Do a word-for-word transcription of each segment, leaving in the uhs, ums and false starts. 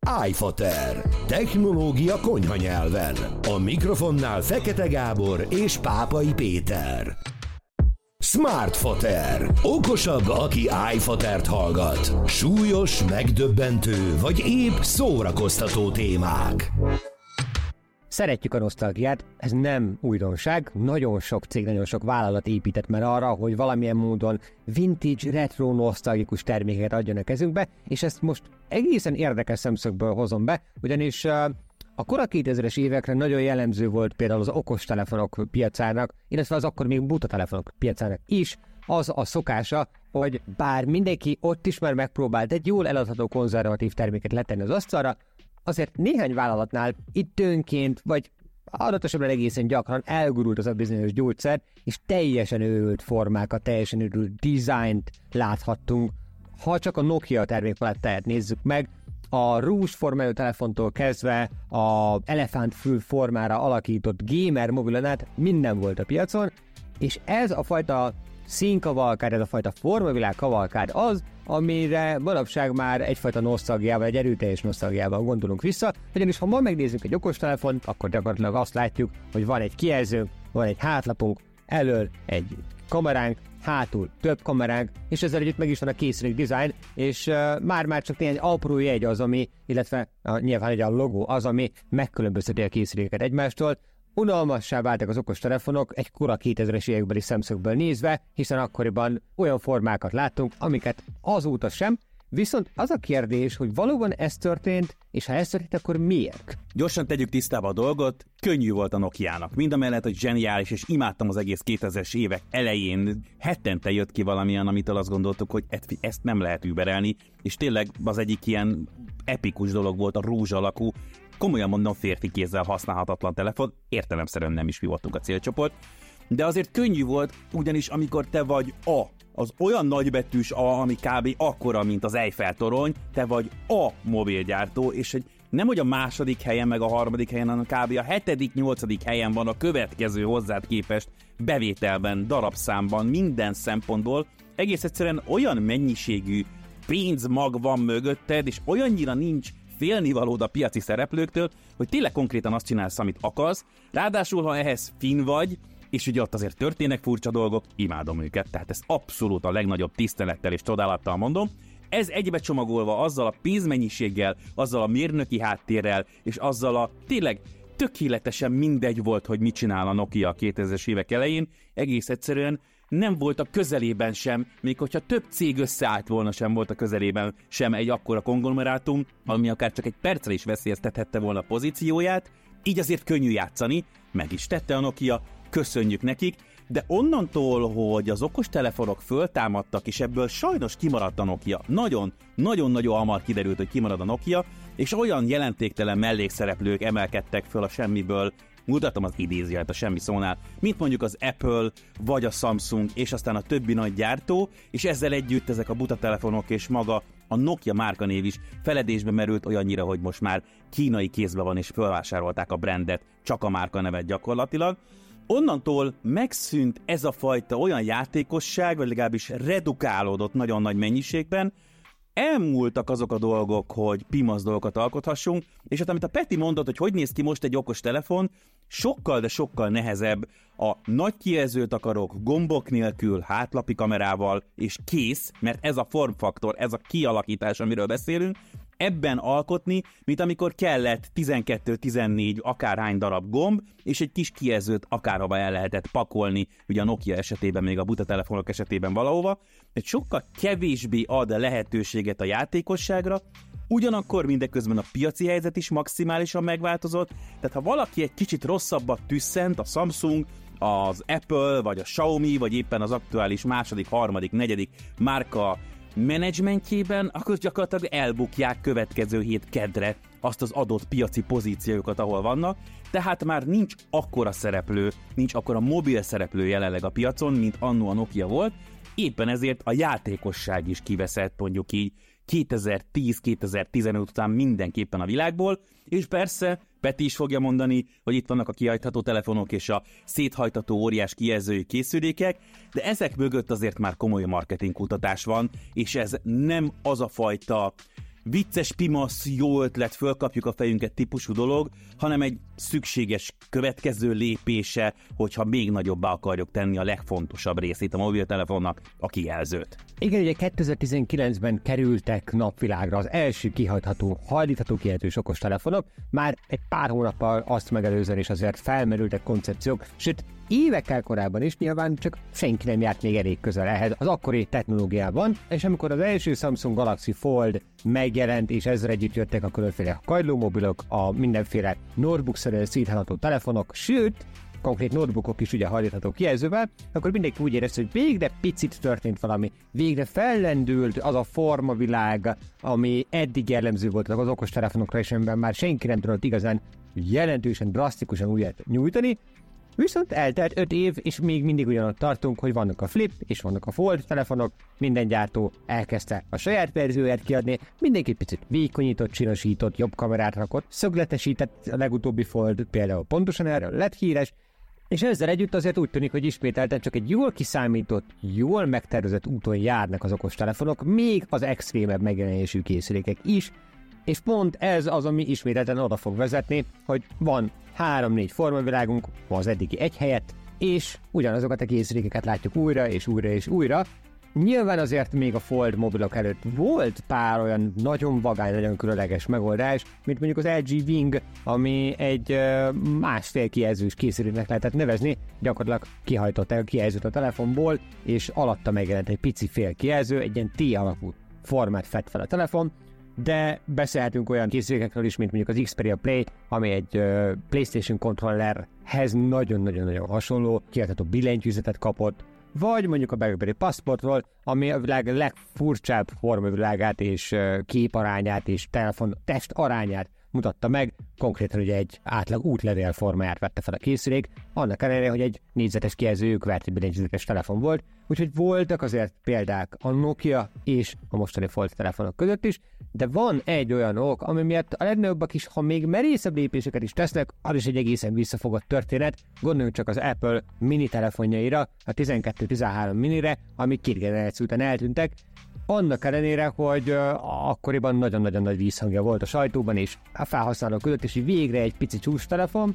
iFater. Technológia konyha nyelven. A mikrofonnál Fekete Gábor és Pápai Péter. Smartfater. Okosabb, aki iFatert hallgat. Súlyos, megdöbbentő, vagy épp szórakoztató témák. Szeretjük a nosztalgiát, ez nem újdonság, nagyon sok cég, nagyon sok vállalat épített már arra, hogy valamilyen módon vintage, retro, nosztalgikus termékeket adjon a kezünkbe, és ezt most egészen érdekes szemszögből hozom be, ugyanis a kora kétezres évekre nagyon jellemző volt például az okostelefonok piacának, illetve az akkor még buta telefonok piacának is, az a szokása, hogy bár mindenki ott is már megpróbált egy jól eladható konzervatív terméket letenni az asztalra, azért néhány vállalatnál időnként, vagy adatosabban egészen gyakran elgurult az a bizonyos gyógyszer, és teljesen őrült formákat, teljesen őrült dizájnt láthattunk. Ha csak a Nokia termékpalettáját nézzük meg, a rúzs formájú telefontól kezdve a elefántfül formára alakított gamer mobilon át minden volt a piacon, és ez a fajta színkavalkád, ez a fajta formavilág kavalkád az, amire manapság már egyfajta nosztalgiával, egy erőteljes nosztalgiával gondolunk vissza, ugyanis ha ma megnézzük egy okostelefont, akkor gyakorlatilag azt látjuk, hogy van egy kijelzőnk, van egy hátlapunk, elől egy kameránk, hátul több kameránk, és ezzel együtt meg is van a készülék design, és uh, már-már csak néhány apró jegy az, ami, illetve uh, nyilván egy a logó az, ami megkülönbözteti a készüléket egymástól. Unalmassá váltak az okostelefonok egy kora kétezres évekbeli szemszögből nézve, hiszen akkoriban olyan formákat láttunk, amiket azóta sem, viszont az a kérdés, hogy valóban ez történt, és ha ez történt, akkor miért? Gyorsan tegyük tisztába a dolgot, könnyű volt a Nokiának. Mindamellett, hogy zseniális, és imádtam az egész kétezres évek elején, hetente jött ki valamilyen, amitől azt gondoltuk, hogy ezt nem lehet überelni, és tényleg az egyik ilyen epikus dolog volt a rúzs alakú, komolyan mondom, férfi kézzel használhatatlan telefon, értelemszerűen nem is mi voltunk a célcsoport, de azért könnyű volt, ugyanis amikor te vagy a, az olyan nagybetűs A, ami kb. Akkora, mint az Eiffel torony, te vagy a mobilgyártó, és egy nem hogy a második helyen, meg a harmadik helyen, hanem kb. A hetedik, nyolcadik helyen van a következő hozzád képest bevételben, darabszámban, minden szempontból. Egész egyszerűen olyan mennyiségű pénzmag van mögötted, és olyannyira nincs félnivalód a piaci szereplőktől, hogy tényleg konkrétan azt csinálsz, amit akarsz, ráadásul, ha ehhez fin vagy, és ugye ott azért történnek furcsa dolgok, imádom őket, tehát ez abszolút a legnagyobb tisztelettel és csodálattal mondom. Ez egybe csomagolva azzal a pénzmennyiséggel, azzal a mérnöki háttérrel, és azzal a tényleg tökéletesen mindegy volt, hogy mit csinál a Nokia a kétezres évek elején, egész egyszerűen nem volt a közelében sem, még hogyha több cég összeállt volna, sem volt a közelében sem egy akkora konglomerátum, ami akár csak egy percre is veszélyeztethette volna a pozícióját, így azért könnyű játszani, meg is tette a Nokia, köszönjük nekik, de onnantól, hogy az okostelefonok föltámadtak, és ebből sajnos kimaradt a Nokia, nagyon, nagyon-nagyon hamar kiderült, hogy kimarad a Nokia, és olyan jelentéktelen mellékszereplők emelkedtek föl a semmiből, mutatom az idézőjelet a semmi szónál, mint mondjuk az Apple, vagy a Samsung, és aztán a többi nagy gyártó, és ezzel együtt ezek a buta telefonok és maga a Nokia márkanév is feledésbe merült olyannyira, hogy most már kínai kézben van, és felvásárolták a brandet, csak a márkanevet gyakorlatilag. Onnantól megszűnt ez a fajta olyan játékosság, vagy legalábbis redukálódott nagyon nagy mennyiségben, elmúltak azok a dolgok, hogy pimasz dolgokat alkothassunk, és hát amit a Peti mondott, hogy hogy néz ki most egy okos telefon, sokkal, de sokkal nehezebb a nagy kijelzőt akarok gombok nélkül, hátlapi kamerával, és kész, mert ez a formfaktor, ez a kialakítás, amiről beszélünk, ebben alkotni, mint amikor kellett tizenkettő tizennégy akárhány darab gomb, és egy kis kijelzőt akárhova el lehetett pakolni, ugye a Nokia esetében, még a buta telefonok esetében valahova, egy sokkal kevésbé ad lehetőséget a játékosságra, ugyanakkor mindeközben a piaci helyzet is maximálisan megváltozott, tehát ha valaki egy kicsit rosszabbat tüsszent, a Samsung, az Apple, vagy a Xiaomi, vagy éppen az aktuális második, harmadik, negyedik márka menedzsmentjében, akkor gyakorlatilag elbukják következő hét keddre azt az adott piaci pozíciókat, ahol vannak, tehát már nincs akkora szereplő, nincs akkora mobil szereplő jelenleg a piacon, mint annó a Nokia volt, éppen ezért a játékosság is kiveszett, mondjuk így kétezer-tíz kétezer-tizenöt után mindenképpen a világból, és persze Peti is fogja mondani, hogy itt vannak a kihajtható telefonok és a széthajtható óriás kijelzői készülékek, de ezek mögött azért már komoly marketingkutatás van, és ez nem az a fajta vicces, pimasz, jó ötlet, fölkapjuk a fejünket típusú dolog, hanem egy szükséges következő lépése, hogyha még nagyobbá akarjuk tenni a legfontosabb részét a mobiltelefonnak, a kijelzőt. Igen, ugye kétezer-tizenkilencben kerültek napvilágra az első kihajtható, hajlítható kijelzős okostelefonok, már egy pár hónappal azt megelőzően is azért felmerültek koncepciók, sőt évekkel korábban is nyilván csak senki nem járt még elég közel ehhez az akkori technológiában, és amikor az első Samsung Galaxy Fold megjelent, és ezzel együtt jöttek a különféle kagylómobilok, a mindenféle notebook-szerűen szítható telefonok, sőt, konkrét notebookok is ugye hajlítható kijelzővel, akkor mindenki úgy érezte, hogy végre picit történt valami, végre fellendült az a formavilág, ami eddig jellemző volt az okostelefonokra, és amiben már senki nem tudott igazán jelentősen, drasztikusan újat nyújtani. Viszont eltelt öt év, és még mindig ugyanott tartunk, hogy vannak a Flip és vannak a Fold telefonok, minden gyártó elkezdte a saját verzióját kiadni, mindenki picit vékonyított, csinosított, jobb kamerát rakott, szögletesített, a legutóbbi Fold például pontosan erről lett híres, és ezzel együtt azért úgy tűnik, hogy ismételten csak egy jól kiszámított, jól megtervezett úton járnak az okostelefonok, még az extrémebb megjelenésű készülékek is, és pont ez az, ami ismételten oda fog vezetni, hogy van három-négy formavilágunk az eddigi egy helyett, és ugyanazokat a készülékeket látjuk újra és újra és újra. Nyilván azért még a Fold mobilok előtt volt pár olyan nagyon vagány, nagyon különleges megoldás, mint mondjuk az el gé Wing, ami egy uh, másfél kijelzős készüléknek lehetett nevezni, gyakorlatilag kihajtott el a kijelzőt a telefonból, és alatta megjelent egy pici fél kijelző, egy ilyen T-alapú formát fett fel a telefon, de beszélhetünk olyan készülékekről is, mint mondjuk az Xperia Play, ami egy uh, PlayStation controllerhez nagyon-nagyon-nagyon hasonló, kiadható billentyűzetet kapott, vagy mondjuk a BlackBerry Passportról, ami a világ legfurcsább formavilágát és uh, képarányát és telefon test arányát mutatta meg, konkrétan ugye egy átlag útlevél formáját vette fel a készülék, annak ellenére, hogy egy négyzetes kijelző kverti billentyűzetes telefon volt, úgyhogy voltak azért példák a Nokia és a mostani Fold telefonok között is, de van egy olyan ok, ami miatt a legnagyobbak is, ha még merészebb lépéseket is tesznek, az is egy egészen visszafogott történet. Gondoljunk csak az Apple mini telefonjaira, a tizenkettő tizenhárom minire, amik két generáció után eltűntek, annak ellenére, hogy uh, akkoriban nagyon-nagyon nagy vízhangja volt a sajtóban és a felhasználók között, és végre egy pici csúcs telefon.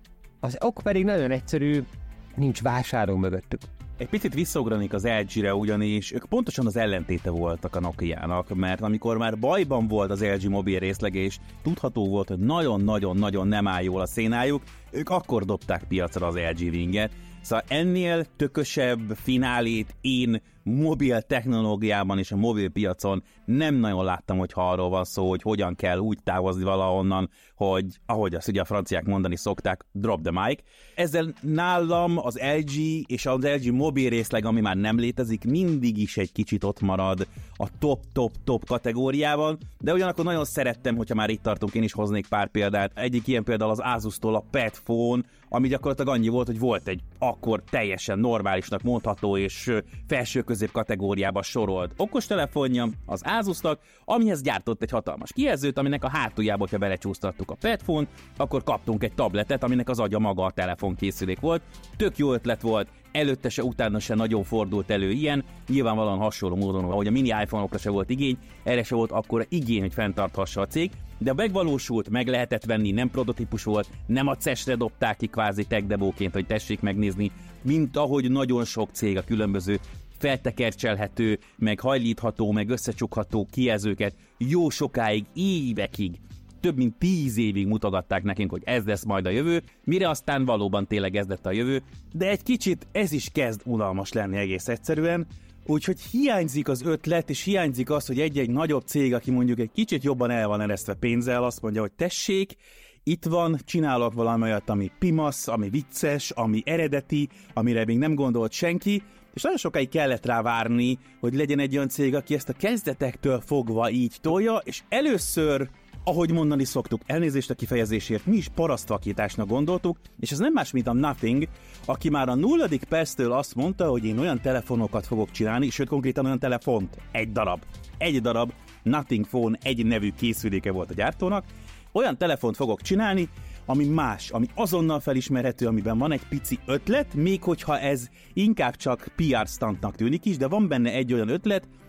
Az ok pedig nagyon egyszerű, nincs vásárló mögöttük. Egy picit visszaugranék az el gére, ugyanis ők pontosan az ellentéte voltak a Nokiának, mert amikor már bajban volt az el gé mobil részlege, és tudható volt, hogy nagyon-nagyon-nagyon nem áll jól a szénájuk, ők akkor dobták piacra az el gé Winget. Szóval ennél tökösebb finálét én mobil technológiában és a mobil piacon nem nagyon láttam, hogyha arról van szó, hogy hogyan kell úgy távozni valahonnan, hogy ahogy azt ugye a franciák mondani szokták, drop the mic. Ezzel nálam az el gé és az el gé mobil részleg, ami már nem létezik, mindig is egy kicsit ott marad a top-top-top kategóriában, de ugyanakkor nagyon szerettem, hogyha már itt tartunk, én is hoznék pár példát. Egyik ilyen például az Asus-tól a Pad Phone, ami gyakorlatilag annyi volt, hogy volt egy akkor teljesen normálisnak mondható és felső-közép kategóriába sorolt okostelefonja az Asusnak, amihez gyártott egy hatalmas kijelzőt, aminek a hátuljába, hogyha belecsúsztattuk a Pad Phone, akkor kaptunk egy tabletet, aminek az agya maga a telefonkészülék volt. Tök jó ötlet volt, előtte se, utána se nagyon fordult elő ilyen, nyilvánvalóan hasonló módon, ahogy a mini iPhone-okra se volt igény, erre se volt akkora igény, hogy fenntarthassa a cég, de megvalósult, meg lehetett venni, nem prototípus volt, nem a cé e es-re dobták ki kvázi tech demóként, hogy tessék megnézni, mint ahogy nagyon sok cég a különböző feltekercselhető, meg hajlítható, meg összecsukható kijelzőket jó sokáig, évekig, több mint tíz évig mutogatták nekünk, hogy ez lesz majd a jövő, mire aztán valóban tényleg ez lett a jövő, de egy kicsit ez is kezd unalmas lenni egész egyszerűen, úgyhogy hiányzik az ötlet, és hiányzik az, hogy egy-egy nagyobb cég, aki mondjuk egy kicsit jobban el van eresztve pénzzel, azt mondja, hogy tessék, itt van, csinálok valami olyat, ami pimasz, ami vicces, ami eredeti, amire még nem gondolt senki, és nagyon sokáig kellett rá várni, hogy legyen egy olyan cég, aki ezt a kezdetektől fogva így tolja, és először, ahogy mondani szoktuk, elnézést a kifejezésért, mi is parasztvakításnak gondoltuk, és ez nem más, mint a Nothing, aki már a nulladik perctől azt mondta, hogy én olyan telefonokat fogok csinálni, sőt konkrétan olyan telefont, egy darab, egy darab Nothing Phone egy nevű készüléke volt a gyártónak, olyan telefont fogok csinálni, ami más, ami azonnal felismerhető, amiben van egy pici ötlet, még hogyha ez inkább csak pé er stuntnak tűnik is, de van benne egy olyan ötlet,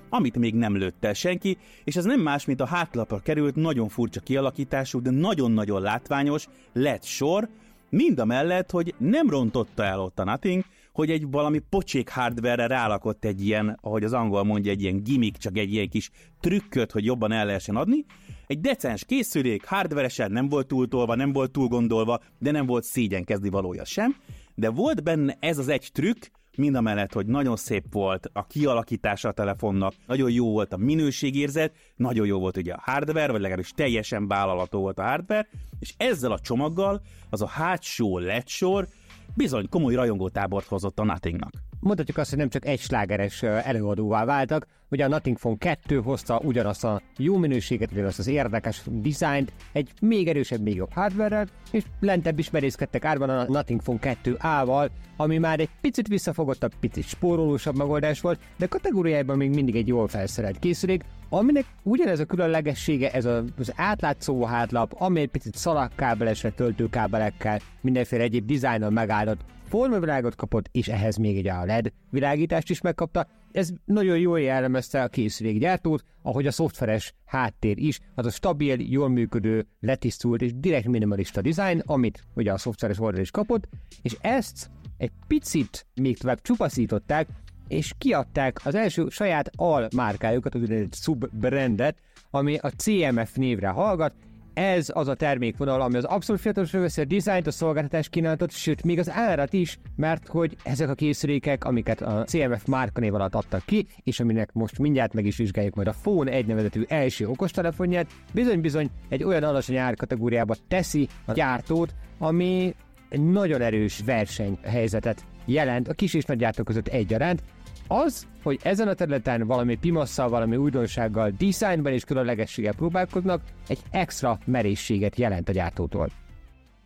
amit még nem lőtt el senki, és ez nem más, mint a hátlapra került nagyon furcsa kialakítású, de nagyon-nagyon látványos led sor, mind a mellett, hogy nem rontotta el ott a Nothing, hogy egy valami pocsék hardware-re rálakott egy ilyen, ahogy az angol mondja, egy ilyen gimmick, csak egy ilyen kis trükköt, hogy jobban el lehessen adni. Egy decens készülék, hardveresen nem volt túltolva, nem volt túl gondolva, de nem volt szégyenkezni valója sem, de volt benne ez az egy trükk, mind a mellett, hogy nagyon szép volt a kialakítása a telefonnak, nagyon jó volt a minőségérzet, nagyon jó volt ugye a hardware, vagy legalábbis teljesen vállalható volt a hardware, és ezzel a csomaggal az a hátsó led sor bizony komoly rajongótábort hozott a Nothingnak. Mondhatjuk azt, hogy nem csak egy slágeres előadóvá váltak, ugye a Nothing Phone kettő hozta ugyanazt a jó minőséget, ugyanazt az érdekes dizájnt, egy még erősebb, még jobb hardware-rel, és lentebb is merészkedtek árban a Nothing Phone kettő á-val, ami már egy picit visszafogottabb, picit spórolósabb megoldás volt, de kategóriájában még mindig egy jól felszerelt készülék, aminek ugyanez a különlegessége, ez az átlátszó hátlap, ami egy picit szalagkábelesre, töltőkábelekkel, mindenféle egyéb dizájnnal megáldott formavilágot kapott, és ehhez még egy á el é dé világítást is megkapta. Ez nagyon jól jellemezte a készülékgyártót, ahogy a szoftveres háttér is, az a stabil, jól működő, letisztult és direkt minimalista dizájn, amit ugye a szoftveres oldal is kapott, és ezt egy picit még tovább csupaszították, és kiadták az első saját almárkájukat, az úgynevezett sub-brandet, ami a cé em ef névre hallgat. Ez az a termékvonal, ami az abszolút fiatalosra veszi a dizájnt, a szolgáltatás kínálatot, sőt még az árat is, mert hogy ezek a készülékek, amiket a cé em ef márkanév alatt adtak ki, és aminek most mindjárt meg is vizsgáljuk majd a Phone egy nevezetű első okostelefonját, bizony-bizony egy olyan alacsony árkategóriába teszi a gyártót, ami egy nagyon erős versenyhelyzetet jelent a kis és nagy gyártók között egyaránt. Az, hogy ezen a területen valami pimasszal, valami újdonsággal, dizájnban és különlegességgel próbálkoznak, egy extra merészséget jelent a gyártótól.